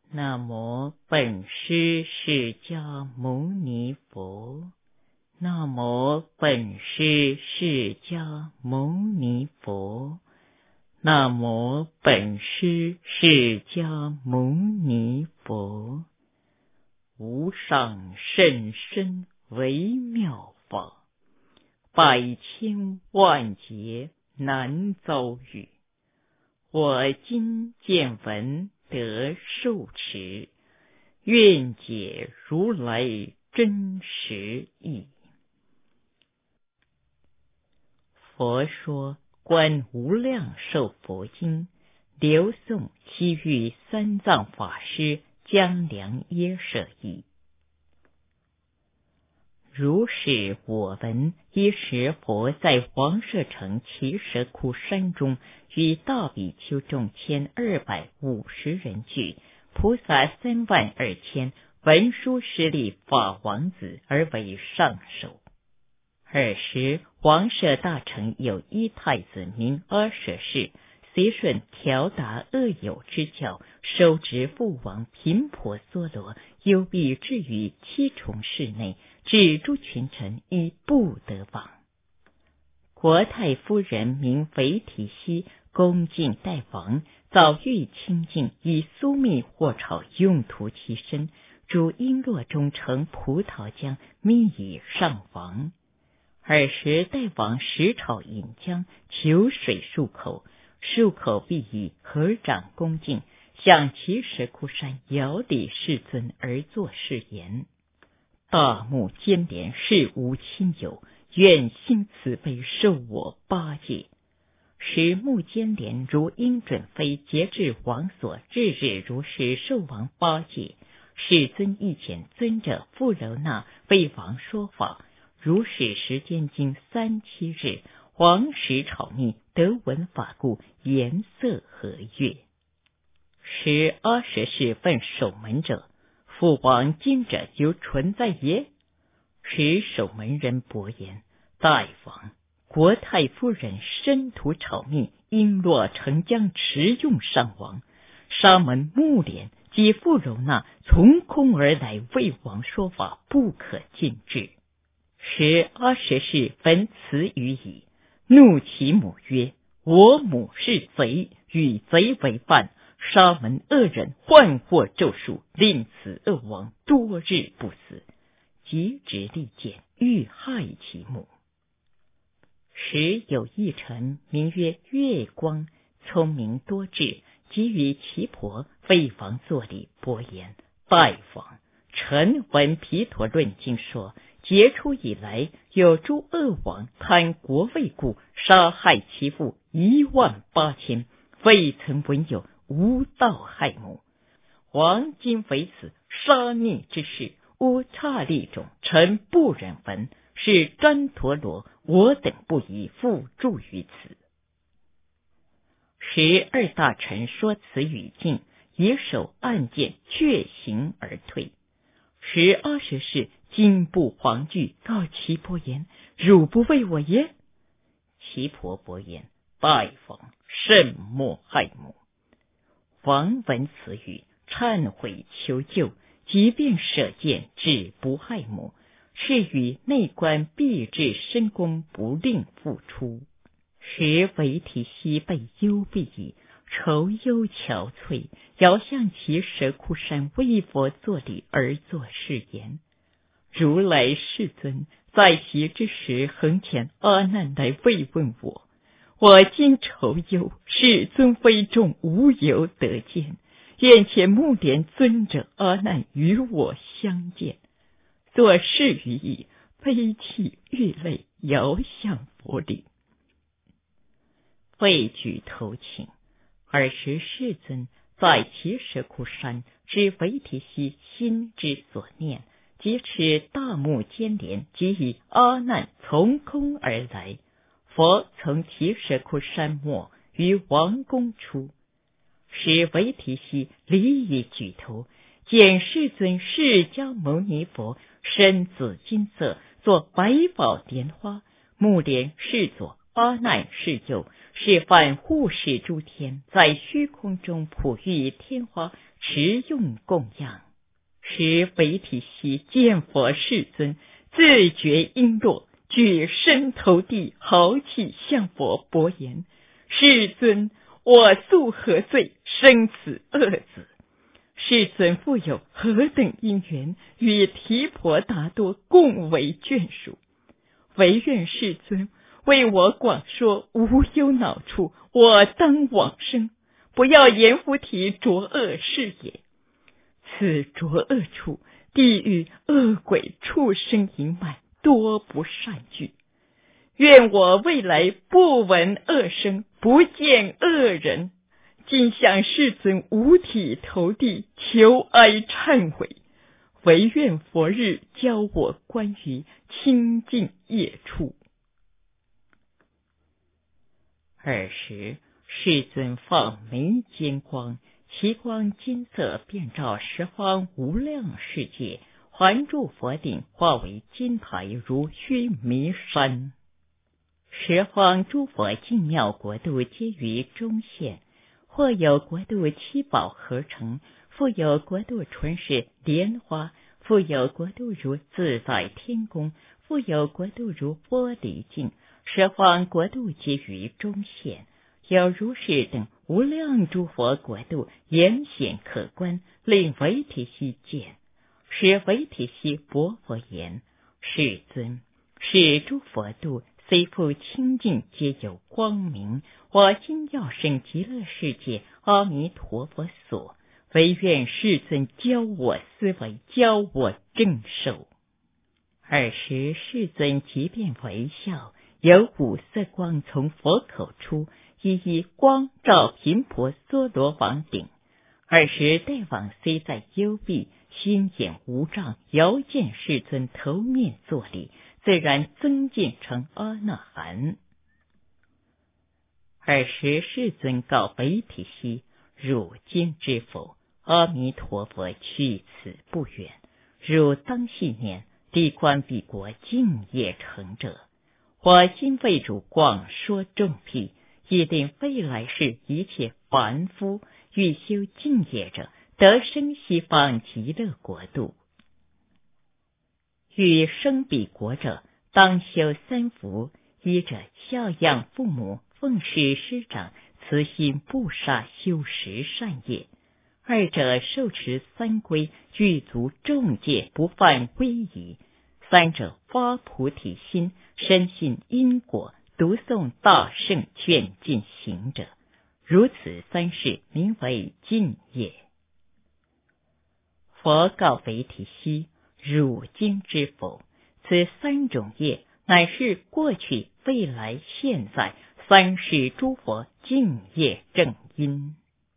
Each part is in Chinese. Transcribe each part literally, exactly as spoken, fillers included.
南无本师释迦牟尼佛。南无本师释迦牟尼佛。南无本师释迦牟尼佛。无上甚深微妙法，百千万劫难遭遇。我今见闻得受持，愿解如来真实义。佛说观无量寿佛经，刘宋西域三藏法师江良耶舍译。如是我闻，一时佛在王舍城奇舍窟山中，与大比丘众千二百五十人聚，菩萨三万二千，文殊师利法王子而为上首。尔时王舍大城有一太子名阿舍氏，随顺调达恶友之教，收执父王频婆娑罗，幽闭至于七重室内，止诸群臣以不得往。国太夫人名肥提希，恭敬待王，早欲清净，以酥蜜或炒用涂其身，煮璎珞中盛葡萄浆，蜜以上王。尔时代王食炒饮浆，求水漱口，漱口必以合掌恭敬，向其石窟山遥礼世尊而作是言：大目犍连是无亲友，愿心慈悲受我八戒。时目犍连如鹰准飞，节制王所，日日如是受王八戒。世尊亦遣尊者富柔那为王说法，如是时间经三七日，王食炒蜜，得闻法故，颜色和悦。时阿舍氏问守门者：父王今者犹存在耶？时守门人伯言：大王，国太夫人身涂炒蜜，璎珞盛浆持用上王。沙门目连及富柔那从空而来为王说法，不可禁制。时阿舍氏闻此语已，怒其母曰：我母是贼，与贼为伴，沙门恶人幻惑咒术，令此恶王多日不死，即执利剑欲害其母。时有一臣名曰月光，聪明多智，即与其婆为王作礼，伯言：大王，臣闻毗陀论经说，劫初以来，有诸恶王贪国位故，杀害其父一万八千，未曾闻有无道害母。王今为此杀逆之事，无差利种，臣不忍闻，是旃陀罗，我等不宜复著于此。时二大臣说此语尽，以手按剑，却行而退。时阿舍氏金布黄具，告其婆言：汝不为我耶？其婆伯言：大王，慎莫害母。王闻此语，忏悔求救，即便舍剑，止不害母。是与内官必至深宫，不令复出。时为提希被幽闭矣，愁忧憔悴，遥向其石窟山为佛作礼而作是言：如来世尊在席之时，恒遣阿难来慰问我，我今愁忧，世尊非众无由得见，愿遣目连尊者阿难与我相见。作是语已，悲泣欲泪，遥向佛礼，未举头请。尔时世尊在其石窟山，知为提希心之所念，即持大目犍连即以阿难从空而来。佛从其石窟山末于王宫出，使为提希礼以举头，见世尊释迦牟尼佛身紫金色，作百宝莲花，目连视作阿难示救，示范护世诸天在虚空中普育天花，持用供养，使韦提希见佛世尊，自觉羸弱，举身投地，豪气向佛薄言：世尊，我素何罪，生此恶子？世尊复有何等因缘，与提婆达多共为眷属？唯愿世尊为我广说无忧恼处，我当往生，不要阎浮提浊恶是也。此浊恶处，地狱恶鬼畜生盈满，多不善聚。愿我未来不闻恶声，不见恶人，今向世尊五体投地，求哀忏悔，唯愿佛日教我关于清净业处。尔时世尊放眉间光，其光金色遍照十方无量世界，环住佛顶，化为金台如须弥山。十方诸佛净妙国度皆于中现，或有国度七宝合成，复有国度纯是莲花，复有国度如自在天宫，复有国度如玻璃镜。十方国度皆于中现，有如是等无量诸佛国度，严显可观，令韦提希见。使韦提希薄佛言：世尊，是诸佛度虽复清净，皆有光明。我今要生极乐世界，阿弥陀佛所，唯愿世尊教我思维，教我正受。尔时世尊即便微笑，有五色光从佛口出，一一光照频婆娑罗王顶。尔时大王虽在幽闭，心眼无障，遥见世尊头面作礼，自然增进成阿那含。尔时世尊告韦提希：汝今知否？阿弥陀佛去此不远，汝当细念，地观彼国净业成者。我今为汝广说众辟，亦令未来世一切凡夫欲修净业者，得生西方极乐国度。欲生彼国者，当修三福：一者孝养父母，奉事师长，慈心不杀，修十善业；二者受持三规，具足众戒，不犯威仪；三者发菩提心，深信因果，读诵大圣劝进行者。如此三事，名为净业。佛告韦提希：汝今知否？此三种业，乃是过去、未来、现在三世诸佛净业正因。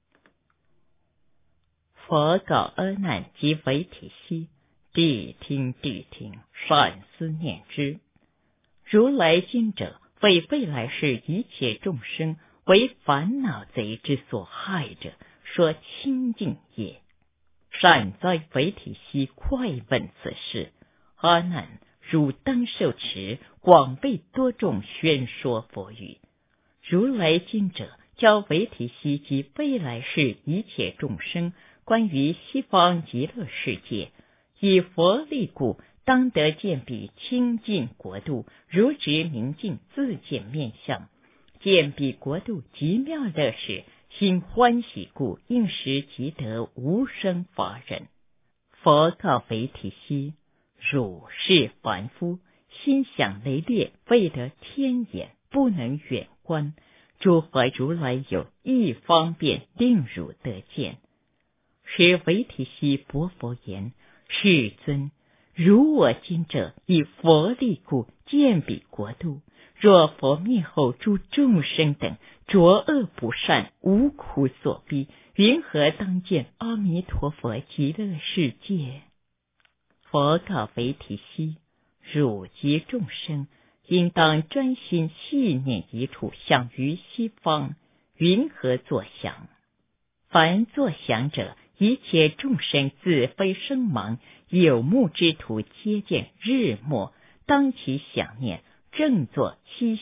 佛告阿难及韦提希：谛听谛听，善思念之。如来今者，为未来世一切众生，为烦恼贼之所害者，说清净业。善哉韦提希，快问此事！阿难，汝当受持，广为多众宣说佛语。如来今者，教韦提希及未来世一切众生，关于西方极乐世界，以佛力故，当得见彼清净国度，如直明镜，自见面相。见彼国度极妙乐事，心欢喜故，应时即得无生法忍。佛告韦提希：汝是凡夫，心想雷烈，未得天眼，不能远观。诸佛如来有一方便，令汝得见。时韦提希薄佛言：世尊，如我今者以佛力故，见彼国度。若佛灭后，诸众生等浊恶不善，无苦所逼，云何当见阿弥陀佛极乐世界？佛告韦提希：汝及众生，应当专心细念一处，想于西方，云何作想？凡作想者，一切众生自非生盲，有目之徒皆见日没，当其想念，正作七相，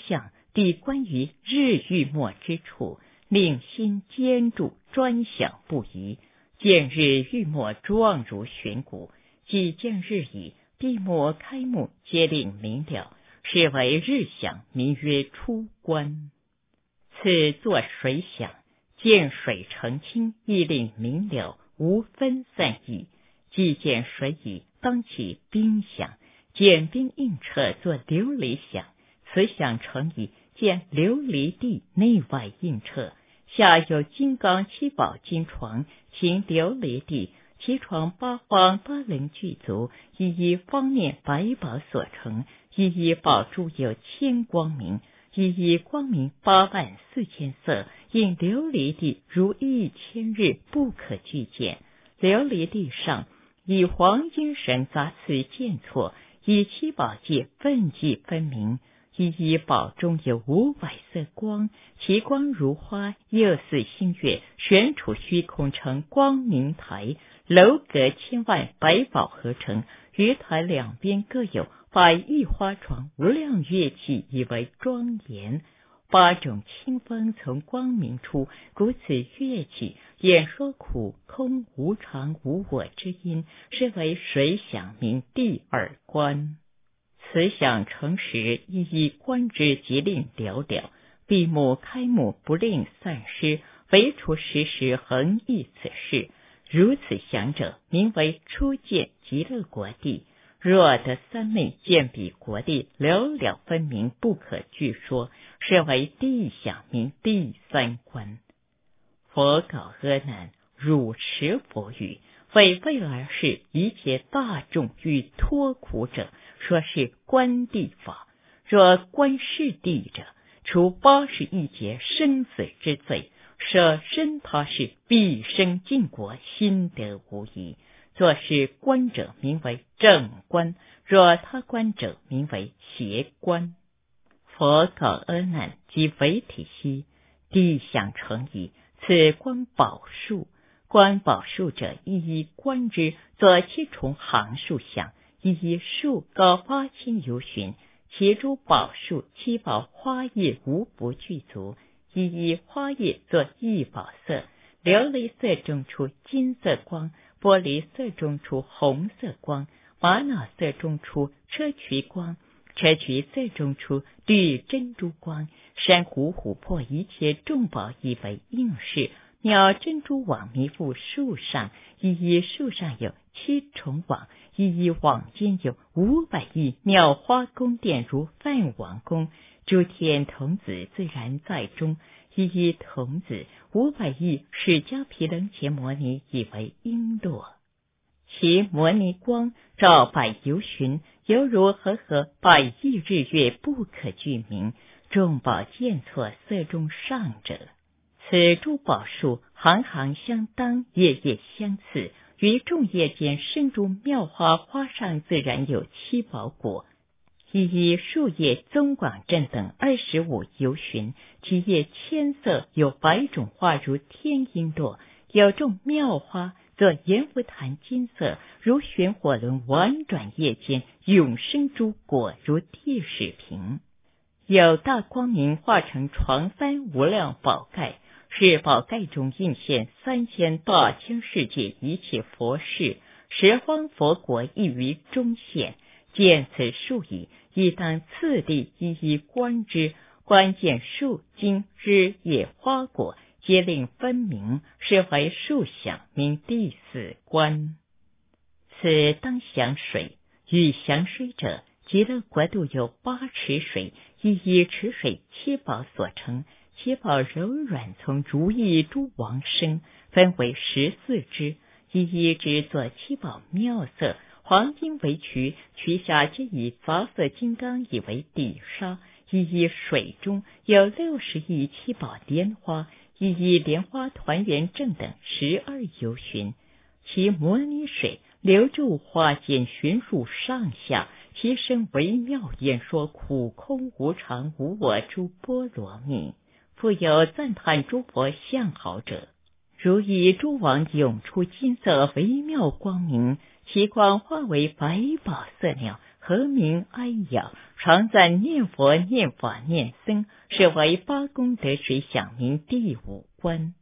地观于日欲没之处，令心坚住，专想不移。见日欲没，状如悬鼓。即见日矣，闭目开目，皆令明了，是为日想，名曰出观。此作水想，见水澄清，亦令明了，无分散意。既见水矣，当起冰想，见冰映彻，作琉璃想。此想成矣，见琉璃地内外映彻，下有金刚七宝金床，行琉璃地，其床八方八棱具足，一一方面百宝所成，一一宝珠有千光明，一一光明八万四千色，映琉璃地如一千日，不可具见。琉璃地上以黄金绳杂刺见错，以七宝界分际分明，一一宝中有五百色光，其光如花，又似星月，悬处虚空，成光明台，楼阁千万，百宝合成，于台两边各有百亿花床，无量乐器，以为庄严。八种清风从光明出，故此乐器演说苦空无常无我之音，是为水想，名第二观。此想成时，一一观之，即令了了。闭目开目，不令散失，唯除时时恒忆此事。如此想者，名为初见极乐国地。若得三昧，见彼国地了了分明，不可具说，是为地想，名第三观。佛告阿难：汝持佛语，为未来世一切大众欲脱苦者，说是观地法。若观是地者，除八十一劫生死之罪，舍身他世，毕生净国，心得无疑。作是观者，名为正观；若他观者，名为邪观。佛告阿难：即为体悉，地想成矣。此观宝树，观宝树者，一一观之，作七重行树想，一一树高八千由旬，其诸宝树七宝花叶无不具足，一一花叶作一宝色，琉璃色中出金色光，玻璃色中出红色光，玛瑙色中出砗磲光，砗磲色中出绿珍珠光，珊瑚琥珀一切众宝以为应饰，妙珍珠网弥覆树上，一一树上有七重网，一一网间有五百亿妙花宫殿，如梵王宫，诸天童子自然在中，一一童子五百亿释迦毗棱伽摩尼以为璎珞，其摩尼光照百由旬，犹如和合百亿日月，不可具名。众宝见错，色中上者。此诸宝树行行相当，叶叶相似，于众叶间生诸妙花，花上自然有七宝果。一一树叶棕广正等二十五由旬，其叶千色，有百种花，如天璎珞，有众妙花作阎浮檀金色，如旋火轮婉转叶间，永生诸果，如地水瓶。有大光明化成床幡无量宝盖，是宝盖中映现三千大千世界一切佛事，十方佛国亦于中现。见此树矣，亦当次第一一观之，观见树茎枝叶花果，皆令分明，是为树想，名第四观。此当想水，欲想水者，极乐国度有八池水，一一池水七宝所成，七宝柔软，从如意诸王生，分为十四支，一一支作七宝妙色，黄金为渠，渠下皆以杂色金刚以为底沙，一一水中有六十亿七宝莲花，一一莲花团圆正等十二由旬，其摩尼水流注花间，循入上下，其声微妙，演说苦空无常无我诸波罗蜜。复有赞叹诸佛相好者，如以诸王涌出金色微妙光明，其光化为百宝色鸟，和鸣哀咬， 常赞念佛、念法、念僧，是为八功德水响明第五关。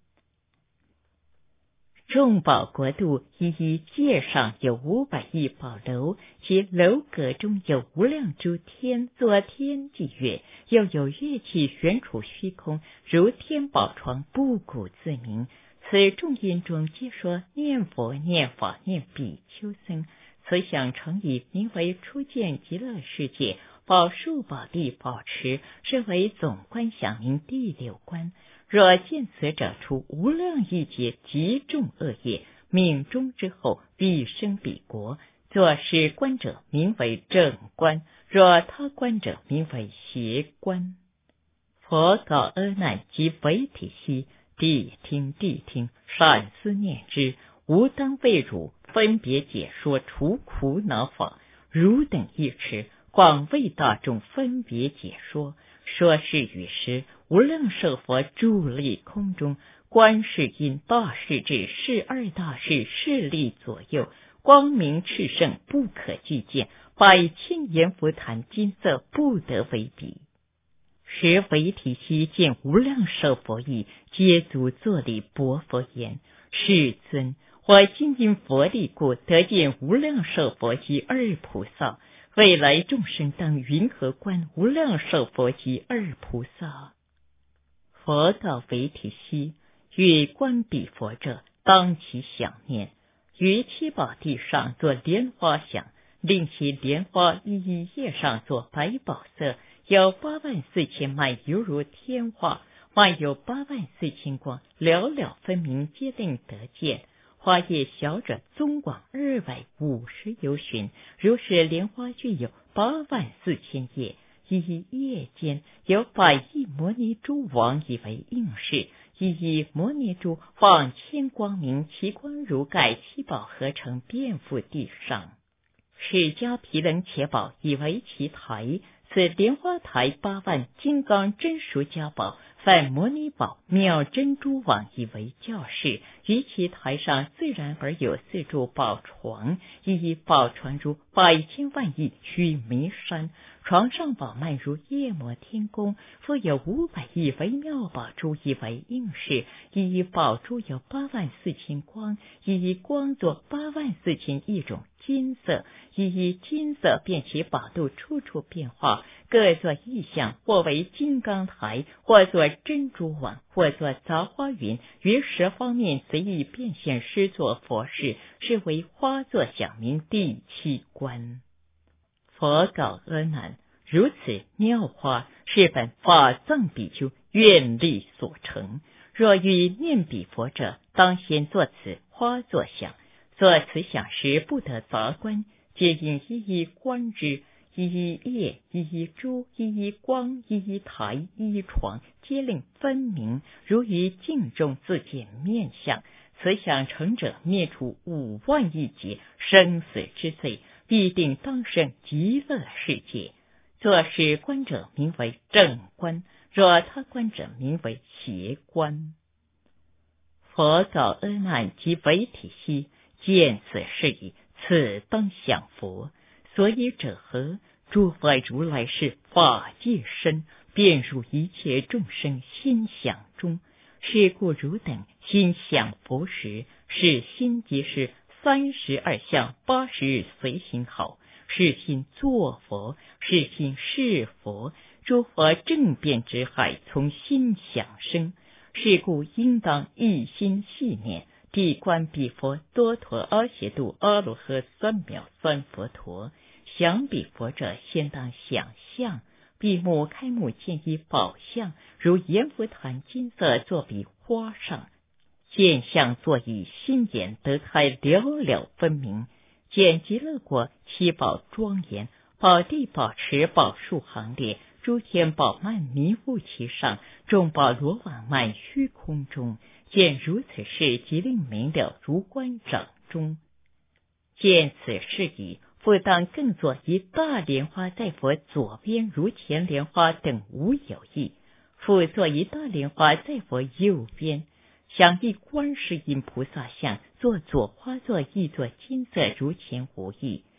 众宝国度一一界上有五百亿宝楼，其楼阁中有无量诸天作天地乐，又有乐器悬处虚空，如天宝床，不鼓自鸣。此众音中皆说念佛、念法、念比丘僧，此想成以名为初见极乐世界，宝树宝地宝池，是为总观响明第六关。若见此者出无量亿劫极重恶业，命终之后必生彼国。作是观者名为正观，若他观者名为邪观。佛告阿难及维提悉：谛听谛听，善思念之，吾当为汝分别解说除苦恼法。汝等一持，广为大众分别解说。说是语时，无量寿佛伫立空中，观世音大势至是二大士势力左右，光明炽盛，不可计见，百千阎浮檀金色不得为比。时维提悉见无量寿佛意，皆足作礼薄佛言：世尊，我今因佛力故，得见无量寿佛及二菩萨。未来众生当云何观无量寿佛及二菩萨？佛告维提悉：欲观彼佛者，当其想念，于七宝地上作莲花想，令其莲花一一叶上作白宝色，有八万四千脉，犹如天花，万有八万四千光，了了分明，皆令得见。花叶小者纵广二百五十由旬，如是莲花具有八万四千叶，一叶间有百亿摩尼珠王以为应饰，一一摩尼珠放千光明，其光如盖，七宝合成，遍覆地上。释迦毗棱且宝以为其台，此莲花台八万金刚真殊家宝，梵摩尼宝妙珍珠网以为教室，于其台上自然而有四柱宝床，一一宝床如百千万亿须弥山，床上宝幔如夜摩天宫，复有五百亿微妙宝珠以为应饰，一一宝珠有八万四千光，一一光作八万四千一种金色，一一金色变其宝度处处变化，各作异象，或为金刚台，或作珍珠网，或作杂花云，于十方面随意变现施作佛事，是为花作响明第七关。佛告阿难：如此妙花，是本法藏比丘愿力所成。若欲念彼佛者，当先作此花作想。作此想时，不得杂观，皆应一一观之。一一叶，一一珠，一一光，一一台，一一床，皆令分明，如于镜中自见面相。此想成者，灭除五万亿劫生死之罪，必定当生极乐世界。作是观者名为正观，若他观者名为邪观。佛告阿难及维提悉：见此事矣，此当想佛。所以者何？诸佛如来是法界身，遍入一切众生心想中。是故汝等心想佛时，是心即是三十二相八十日随行好，是心作佛，是心是佛。诸佛正遍之海，从心想生。是故应当一心系念，谛观彼佛多陀阿协度阿罗诃三藐三佛陀。想彼佛者，先当想象，闭目开目，见一宝相，如阎浮檀金色作彼花上，见相作以心眼得开，了了分明。见极乐国七宝庄严，宝地宝池宝树行列，诸天宝幔弥覆其上，众宝罗网漫虚空中。见如此事，即令明了，如观掌中。见此事已，复当更作一大莲花在佛左边，如前莲花等无有异；复作一大莲花在佛右边，想一观世音菩萨像，作左花座亦作金色，如前无异。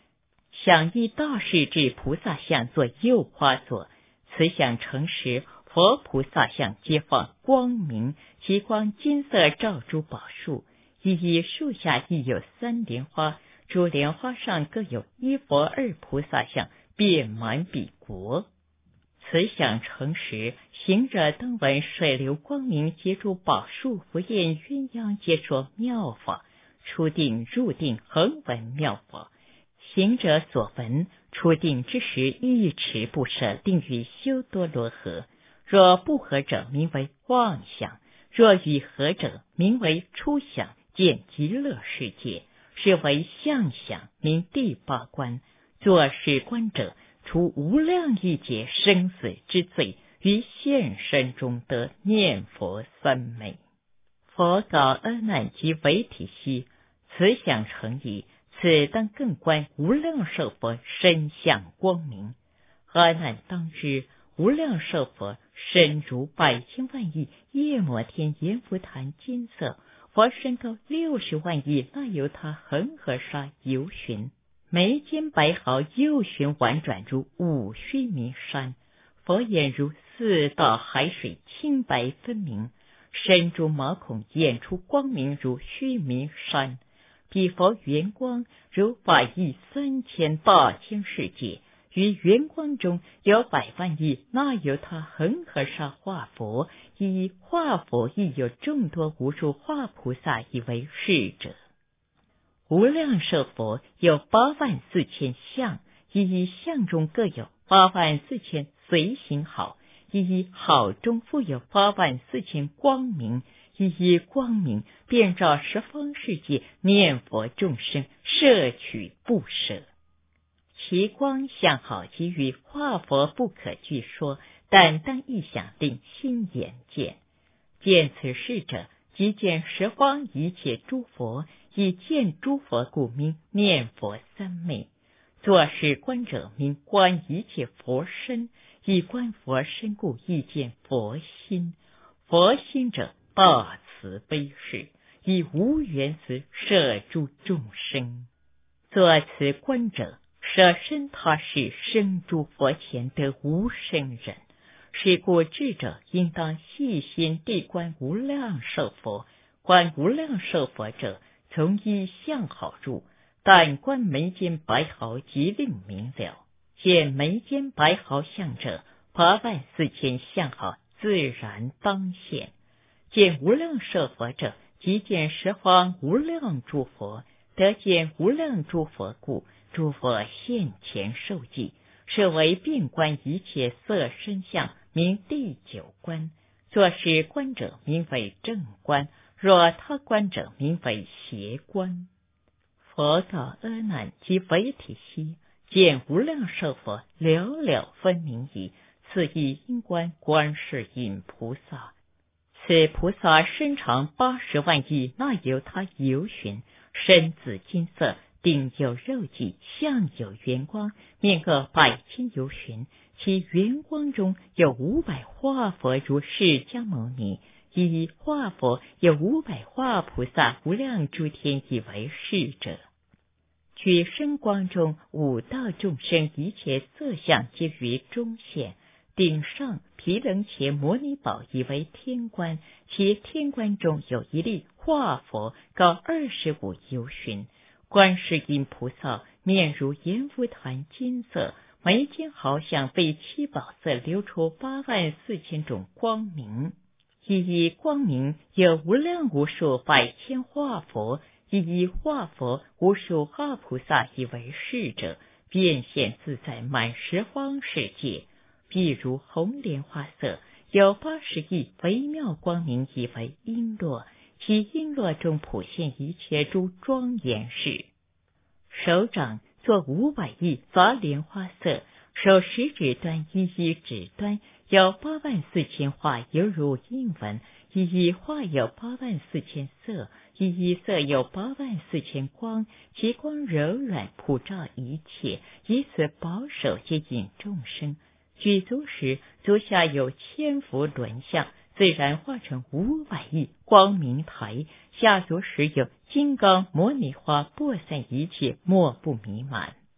想以大势至菩萨像作右花座，此像成时，佛菩萨像皆放光明，其光金色照诸宝树，一一树下亦有三莲花，诸莲花上各有一佛二菩萨像，遍满彼国。此想成时，行者当闻水流光明，皆诸宝树福焰鸳鸯，皆说妙法，出定入定，恒闻妙法。行者所闻，出定之时，一持不舍，定于修多罗河。若不合者，名为妄想；若与合者，名为初想，见极乐世界，是为相想，名第八关。作是观者，除无量亿劫生死之罪，于现身中得念佛三昧。佛告阿难及维提悉：此想成矣，此当更观无量寿佛身相光明。阿难当知，无量寿佛身如百千万亿夜摩天阎浮檀金色，佛身高六十万亿那由他恒河沙游巡，眉间白毫右旋婉转如五须弥山，佛眼如四道海水清白分明，身如毛孔，眼出光明如须弥山。彼佛圆光如法亿三千大千世界，于圆光中有百万亿那由他恒河沙化佛，以化佛亦有众多无数化菩萨以为是者。无量寿佛有八万四千相，一一相中各有八万四千随行好，一一好中复有八万四千光明，一一光明遍照十方世界，念佛众生摄取不舍。其光相好及于化佛不可具说，但当一想定心眼见。见此事者，即见十方一切诸佛，以见诸佛故名念佛三昧。作是观者，名观一切佛身，以观佛身故，亦见佛心。佛心者，大慈悲事，以无缘慈摄诸众生。作此观者，舍身他世，生诸佛前得无生忍。是故智者应当细心地观无量寿佛。观无量寿佛者，从一相好入，但观眉间白毫，即令明了。见眉间白毫相者，八万四千相好自然当现。见无量寿佛者，即见十方无量诸佛。得见无量诸佛故，诸佛现前受记，是为遍观一切色身相，名第九观。作是观者，名为正观；若他观者，名为邪观。佛告阿难及维提悉：见无量寿佛了了分明矣，此亦应观观世音菩萨。此菩萨身长八十万亿那由他游巡，身紫金色，顶有肉髻，相有圆光，面各百千游巡，其圆光中有五百化佛如释迦牟尼，以化佛有五百化菩萨无量诸天以为是者。举身光中五道众生一切色相皆于中现，顶上毗棱伽摩尼宝以为天观，其天观中有一粒化佛，高二十五游巡。观世音菩萨面如阎浮檀金色，眉间好像被七宝色流出八万四千种光明，一一光明有无量无数百千化佛，一一化佛无数化菩萨以为是者，变现自在满十方世界。譬如红莲花色，有八十亿微妙光明以为璎珞，其璎珞中普现一切诸庄严事。手掌作五百亿杂莲花色，手食指端一一指端有八万四千画，犹如印文，一一画有八万四千色，一一色有八万四千光，其光柔软，普照一切，以此保守接引众生。举足时，足下有千幅轮相，自然化成五百亿光明台；下足时有金刚摩尼花，播散一切，莫不弥满。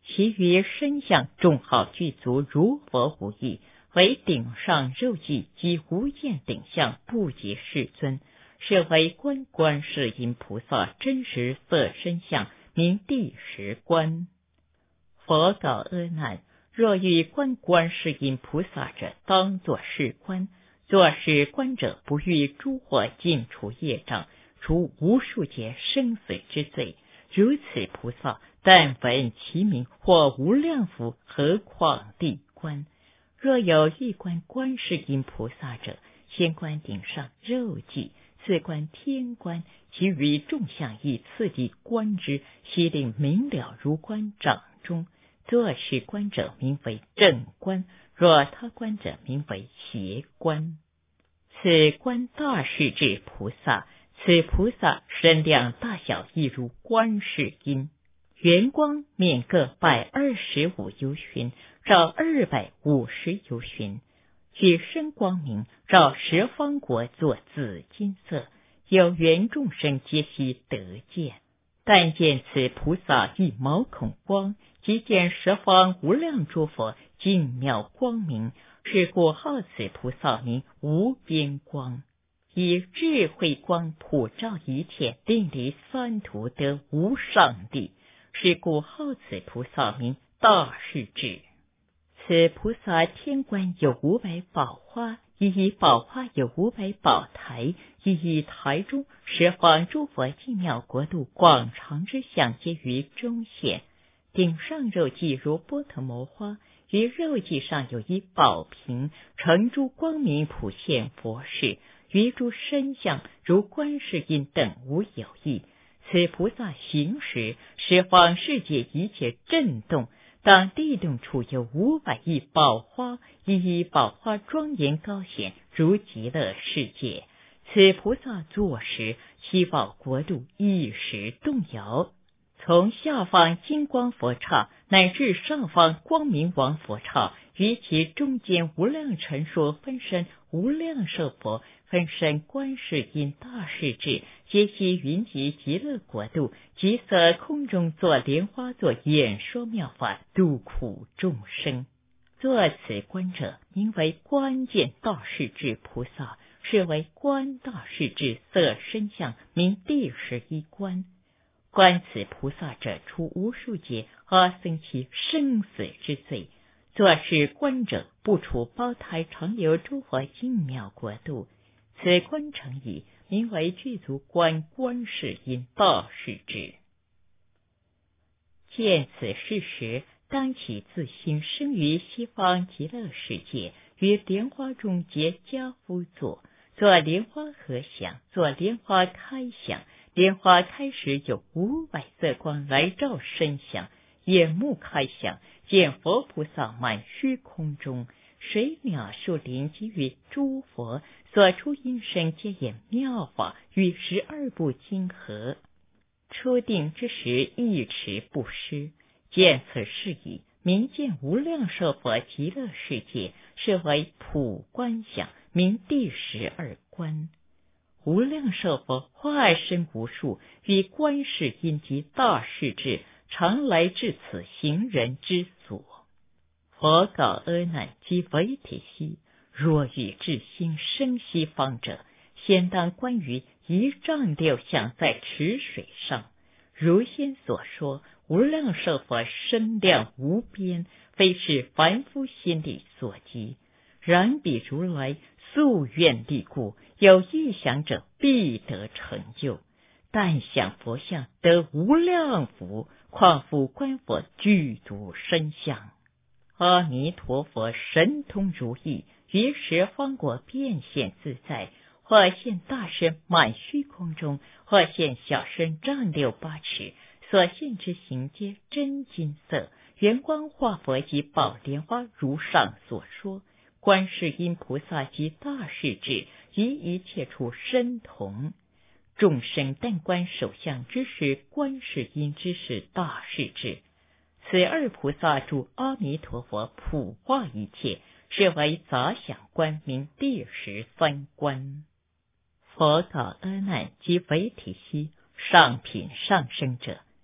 其余身相众好具足，如佛无异，为顶上肉髻及无厌顶相不及世尊，是为观观世音菩萨真实色身相，名第十观。佛告阿难：若欲观观世音菩萨者，当作是观。作是观者，不欲诸惑尽除业障，除无数劫生死之罪。如此菩萨，但闻其名，或无量福，何况地观。若有欲观观世音菩萨者，先观顶上肉髻，次观天观，其余众相以次第观之，悉令明了如观掌中。作是观者，名为正观；若他观者，名为邪观。此观大势至菩萨，此菩萨身量大小亦如观世音，圆光面各百二十五由旬，照二百五十由旬，具身光明，照十方国作紫金色，有缘众生皆悉得见。但见此菩萨一毛孔光，即见十方无量诸佛净妙光明，是故号此菩萨名无边光。以智慧光普照一切，令离三途得无上地，是故号此菩萨名大势至。此菩萨天观有五百宝花，一一宝花有五百宝台，一一台中十方诸佛净妙国度广长之相皆于中现。顶上肉髻如波特摩花，于肉髻上有一宝瓶，成诸光明普现佛事，于诸身相如观世音等无有异。此菩萨行时，十方世界一切震动，当地动处有五百亿宝花，一一宝花庄严高显，如极乐世界。此菩萨坐时，七宝国度一时动摇，从下方金光佛刹乃至上方光明王佛刹，于其中间无量陈说分身无量寿佛，分身观世音大势至，皆悉云集极乐国度，即色空中作莲花座演说妙法，度苦众生。作此观者，名为观见大势至菩萨，是为观大势至色身相，名第十一观。观此菩萨者，除无数劫阿僧祇生死之罪。作是观者，不除胞胎常有诸佛净妙国度。此观成已，名为具足观观世音大势至。见此事时，当起自心生于西方极乐世界，于莲花中结跏趺坐，作莲花合想，作莲花开想。莲花开时有五百色光来照身相，眼目开想，见佛菩萨满虚空中，水鸟树林及于诸佛所出音声，皆演妙法，与十二部经合。初定之时，一持不失。见此事已，明见无量寿佛极乐世界，是为普观想，名第十二观。无量寿佛化身无数，与观世音及大势至，常来至此行人之所。佛告阿难及维提悉：若欲至心生西方者，先当观于一丈六相在池水上。如先所说，无量寿佛身量无边，非是凡夫心力所及。然彼如来夙愿力故，有意想者必得成就。但想佛像得无量福，况复观佛具足身相。阿弥陀佛神通如意，于十方国变现自在，或现大身满虚空中，或现小身丈六八尺，所现之形皆真金色，圆光化佛及宝莲花，如上所说。观世音菩萨及大势至，于一切处身同。众生但观首相之时，观世音之时大势至。此二菩萨住阿弥陀佛普化一切，是为杂想观，名第十三观。佛告阿难及维提悉：上品上生者，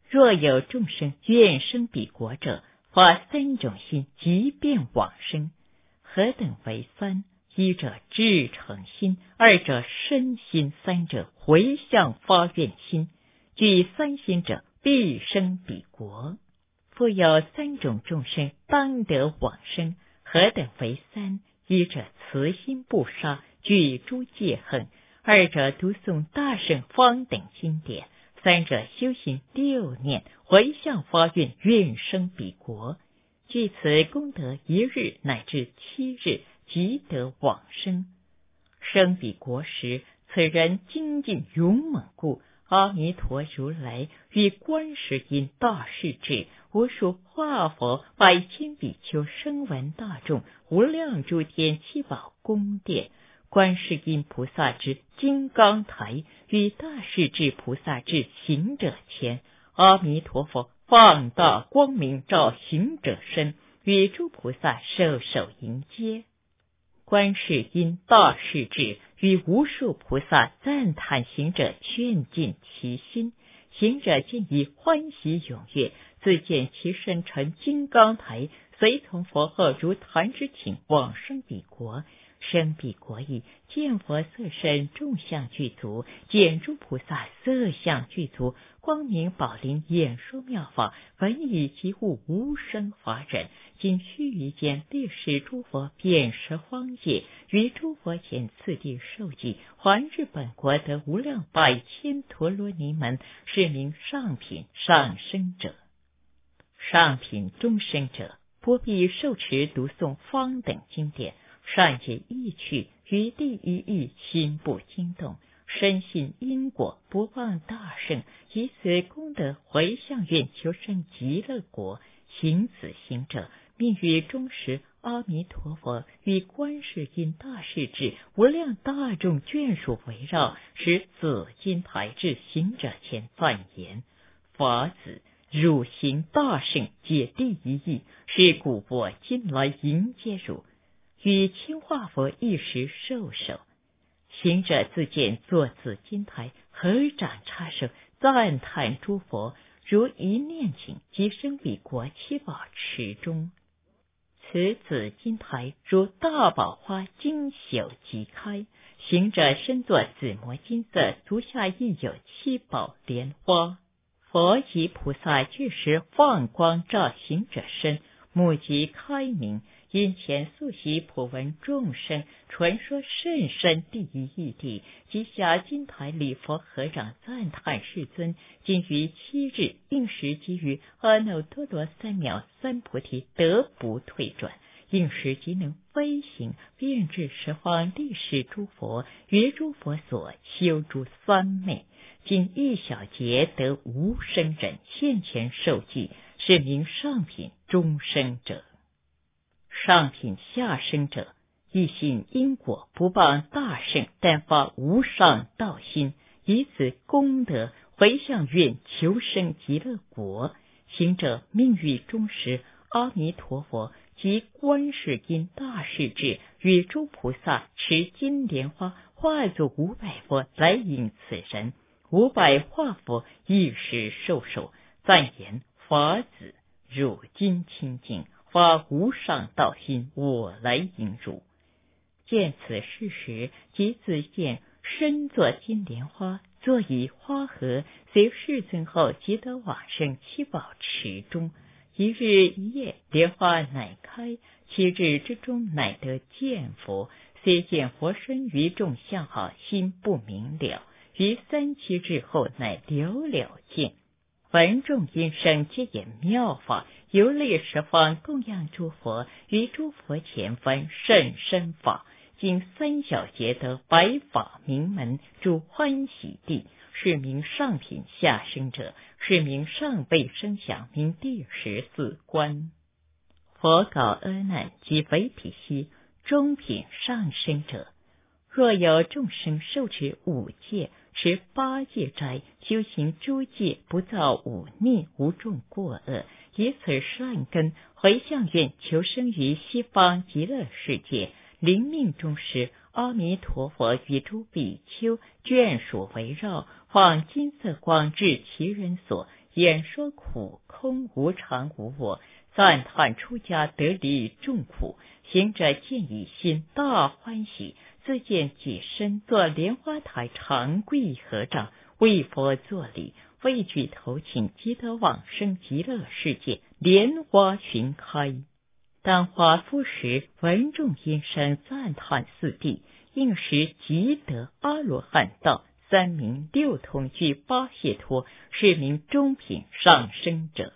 若有众生愿生彼国者，发三种心，即便往生。何等为三？一者至诚心，二者身心，三者回向发愿心。具三心者，必生彼国。复有三种众生，当得往生。何等为三？一者慈心不杀，具诸戒恨；二者读诵大圣方等经典；三者修行六念，回向发愿，愿生彼国。据此功德，一日乃至七日，即得往生。生彼国时，此人精进勇猛故，阿弥陀如来与观世音大势至，无数化佛百千比丘声闻大众，无量诸天七宝宫殿，观世音菩萨之金刚台与大势至菩萨之行者前，阿弥陀佛放大光明照行者身，与诸菩萨授手迎接。观世音大势至与无数菩萨赞叹行者，劝进其心。行者见以欢喜踊跃，自见其身成金刚台，随从佛后如弹指顷往生彼国。生彼国矣，见佛色身众相具足，见诸菩萨色相具足，光明宝林演说妙法，闻以及悟无生法忍。今须臾间，历使诸佛遍十方界，于诸佛前次第受记，还至本国得无量百千陀罗尼门，是名上品上生者。上品中生者，不必受持读诵方等经典，善解意趣，于第一义心不惊动，深信因果，不忘大圣，以此功德回向愿求生极乐国。行此行者，命于终时，阿弥陀佛与观世音大势至无量大众眷属围绕，使紫金台至行者前赞言：法子，汝行大圣，解第一义，是古佛今来迎接汝。与清化佛一时受手。行者自见坐紫金台，合掌插手，赞叹诸佛，如一念请，即生彼国七宝池中。此紫金台如大宝花，经朽即开。行者身作紫磨金色，足下亦有七宝莲花。佛及菩萨俱时放光照行者身，目即开明，因前素习普闻众生传说甚深第一义谛，即下金台礼佛合掌赞叹世尊。今于七日应时即于阿耨多罗三藐三菩提得不退转，应时即能飞行，遍至十方历世诸佛，于诸佛所修诸三昧。今一小节得无生忍，现前受记，是名上品中生者。上品下生者，一信因果，不谤大圣，但发无上道心，以此功德回向愿求生极乐国。行者命于终时，阿弥陀佛及观世音大势至与诸菩萨持金莲花，化作五百佛来迎此人。五百化佛一时受手，赞言：法子，汝今清净，发无上道心，我来迎汝。见此事时，即自见身作金莲花，坐以花盒，随世尊后即得往生七宝池中。一日一夜，莲花乃开，七日之中乃得见佛。虽见佛身于众相好，心不明了。于三七日后，乃了了见。闻众音声，皆言妙法，游历十方，供养诸佛，于诸佛前分甚深法。今三小节得百法名门，诸欢喜地，是名上品下生者，是名上辈声响，名第十四观。佛告阿难及维毗悉：中品上生者，若有众生受持五戒，持八戒斋，修行诸戒，不造五逆，无众过恶，以此善根回向愿求生于西方极乐世界。临命终时，阿弥陀佛与诸比丘眷属围绕，放金色光至其人所， 演说苦空无常无我，赞叹出家得离众苦。行者见以心大欢喜，自见己身作莲花台，长跪合掌，为佛作礼，畏惧头请，即得往生极乐世界，莲花群开。当华夫时，闻众音声，赞叹四谛，应时即得阿罗汉道。三名六通具八解脱，是名中品上生者。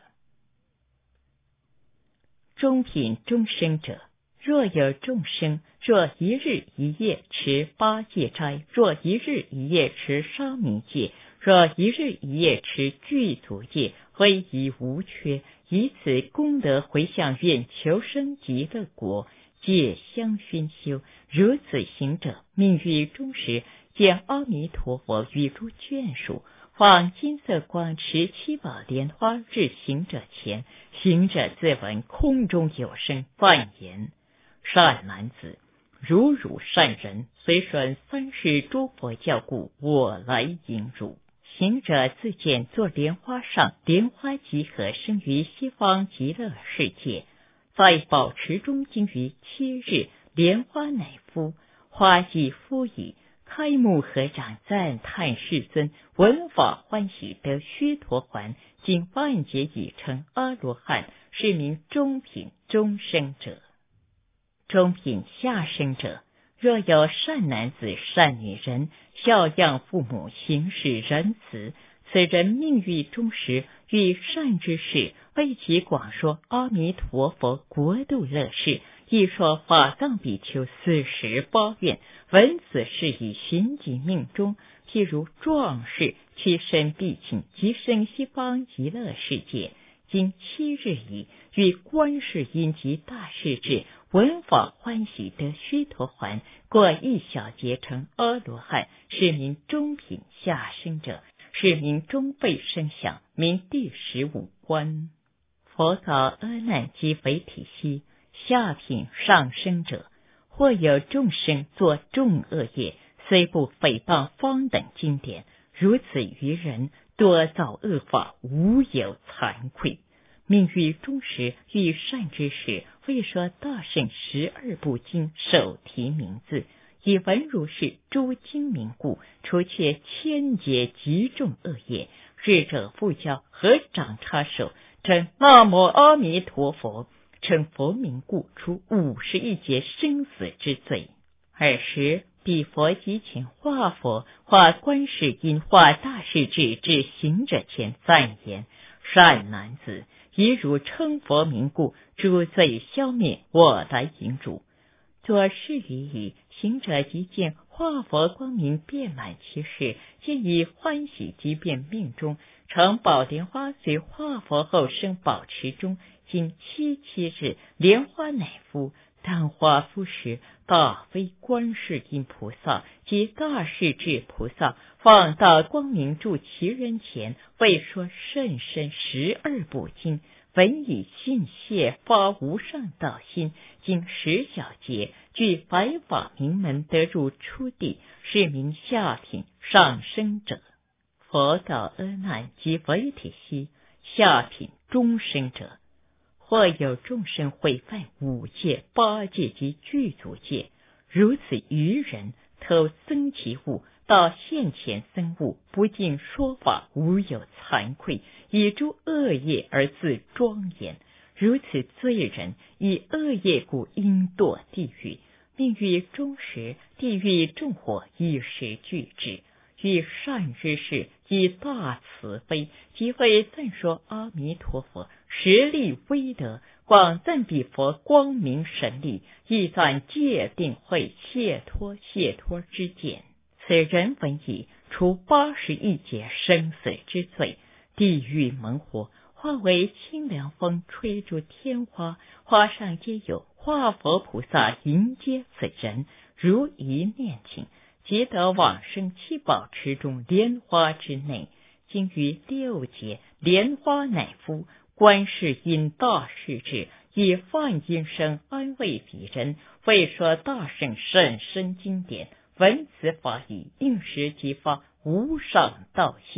中品中生者，若有众生，若一日一夜持八戒斋，若一日一夜持沙弥戒，若一日一夜持具足戒，非一无缺，以此功德回向愿求生极乐国，戒相熏修。如此行者，命欲终时，见阿弥陀佛与诸眷属，放金色光持七宝莲花至行者前。行者自闻空中有声赞言：善男子，如汝善人，随顺三世诸佛教故，我来迎汝。行者自见坐莲花上，莲花集合，生于西方极乐世界，在宝池中经于七日，莲花乃敷，花既敷矣，开目合掌，赞叹世尊，闻法欢喜，得须陀洹，经万劫已成阿罗汉，是名中品中生者。中品下生者，若有善男子善女人，孝养父母，行事仁慈，此人命欲终时，遇善之事，为其广说阿弥陀佛国度乐事，亦说法藏比丘四十八愿，闻此事以寻己命中，譬如壮士屈身必请，即生西方极乐世界。经七日已，与观世音及大势至，闻法欢喜，得须陀洹，过一小劫成阿罗汉，是名中品下生者，是名中辈声响，名第十五观。佛告阿难及维体希，下品上生者，或有众生作众恶业，虽不诽谤方等经典，如此愚人，多造恶法，无有惭愧。命欲终时，遇善之事，为说大圣十二部经，手提名字，以闻如是诸经名故，除却千劫极重恶业，智者复教合掌插手，称南无阿弥陀佛，称佛名故，除五十一劫生死之罪。尔时彼佛即请化佛，化观世音，化大势至，至行者前赞言：善男子，以汝称佛名故，诸罪消灭，我来迎汝。作是语已，行者即见化佛光明遍满其事，见以欢喜即变命中，乘宝莲花随化佛后生宝池中，经七七日，莲花乃敷。当花敷时，大悲观世音菩萨及大势至菩萨放大光明住其人前，为说甚深十二部经，闻以信谢，发无上道心，经十小劫，具百法名门，得入初地，是名下品上生者。佛告阿难及维体希，下品中生者，或有众生毁犯五戒、八戒及具足戒，如此愚人，偷僧其物，到现前僧物，不尽说法，无有惭愧，以诸恶业而自庄严。如此罪人，以恶业故，应堕地狱。命欲终时，地狱众火一时俱至。遇善之事，以大慈悲，即会赞说阿弥陀佛实力威德，广赞彼佛光明神力，亦赞戒定慧解脱解脱之见。此人闻已，除八十一劫生死之罪，地狱猛火化为清凉风，吹出天花，花上皆有化佛菩萨迎接此人，如一念请，即得往生七宝池中莲花之内。经于六劫，莲花乃敷，观世音大势至，以梵音声安慰彼人，为说大圣甚深经典，闻此法已，应时即发无上道心，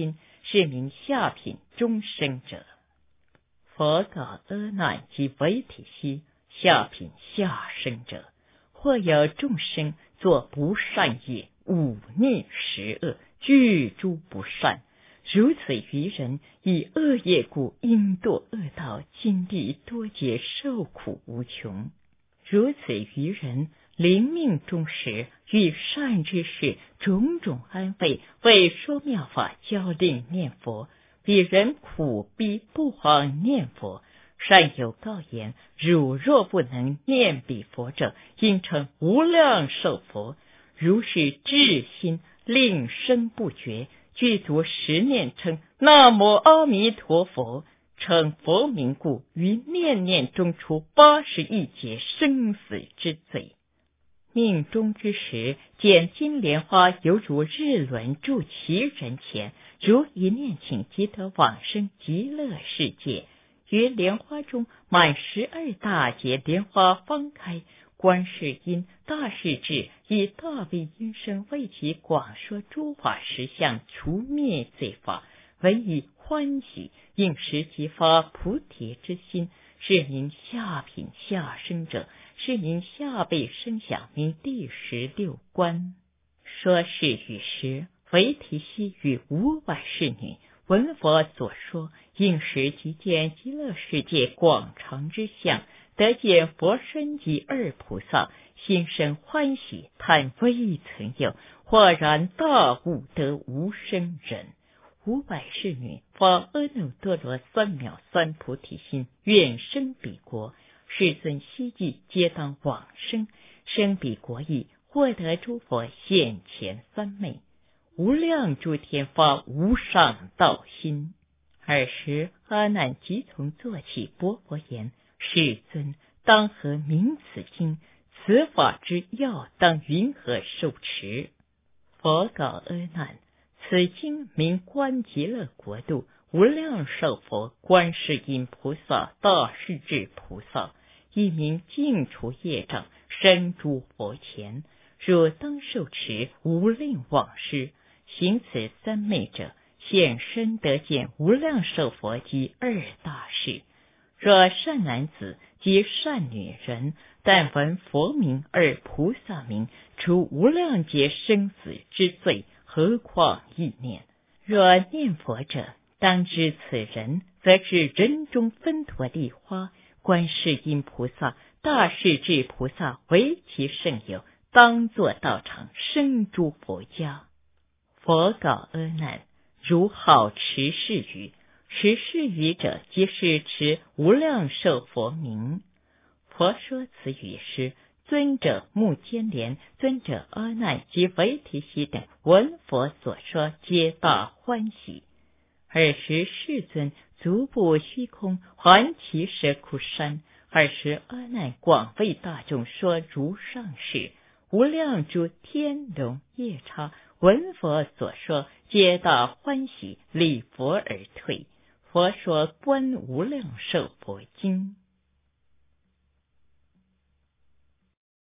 是名下品终生者。佛告阿难及维提悉，下品下生者，或有众生作不善业，忤逆十恶，具诸不善，如此愚人，以恶业故，因堕恶道，今地多劫受苦无穷。如此愚人，临命终时，遇善之事，种种安慰，为说妙法，教令念佛。彼人苦逼不妨念佛，善有告言：汝若不能念彼佛者，应成无量寿佛。如是至心，令声不绝，具足十念称南无阿弥陀佛。称佛名故，于念念中除八十亿劫生死之罪。命终之时，见金莲花犹如日轮住其人前，如一念请即得往生极乐世界。于莲花中满十二大劫莲花方开，观世音大势至，以大悲音声为其广说诸法实相，除灭罪法，闻以欢喜，应时即发菩提之心，是名下品下生者，是名下辈生响名第十六观。说是语时，维提悉与五百侍女闻佛所说，应时即见极乐世界广长之相，得见佛身及二菩萨，心生欢喜，叹未曾有，豁然大悟，得无生忍。五百侍女发阿耨多罗三藐三菩提心，愿生彼国。世尊希冀，皆当往生，生彼国矣，获得诸佛现前三昧，无量诸天发无上道心。尔时阿难即从坐起，薄薄言：世尊，当何名此经？此法之要，当云何受持？佛告阿难：此经名观极乐国度无量寿佛观世音菩萨大势至菩萨，一名净除业障，身诸佛前。若当受持，无令往失。行此三昧者，现身得见无量寿佛及二大士。若善男子及善女人，但闻佛名而菩萨名，除无量劫生死之罪，何况意念？若念佛者，当知此人，则是人中分陀利花，观世音菩萨、大势至菩萨为其圣友，当作道场，生诸佛家。佛告阿难：如好持是语，持是语者，即是持无量寿佛名。佛说此语时，尊者目犍连、尊者阿难及维提悉等闻佛所说，皆大欢喜。尔时世尊足步虚空，环其舍窟山。尔时阿难广为大众说如上事，无量诸天龙夜叉闻佛所说，皆大欢喜，礼佛而退。佛说观无量寿佛经。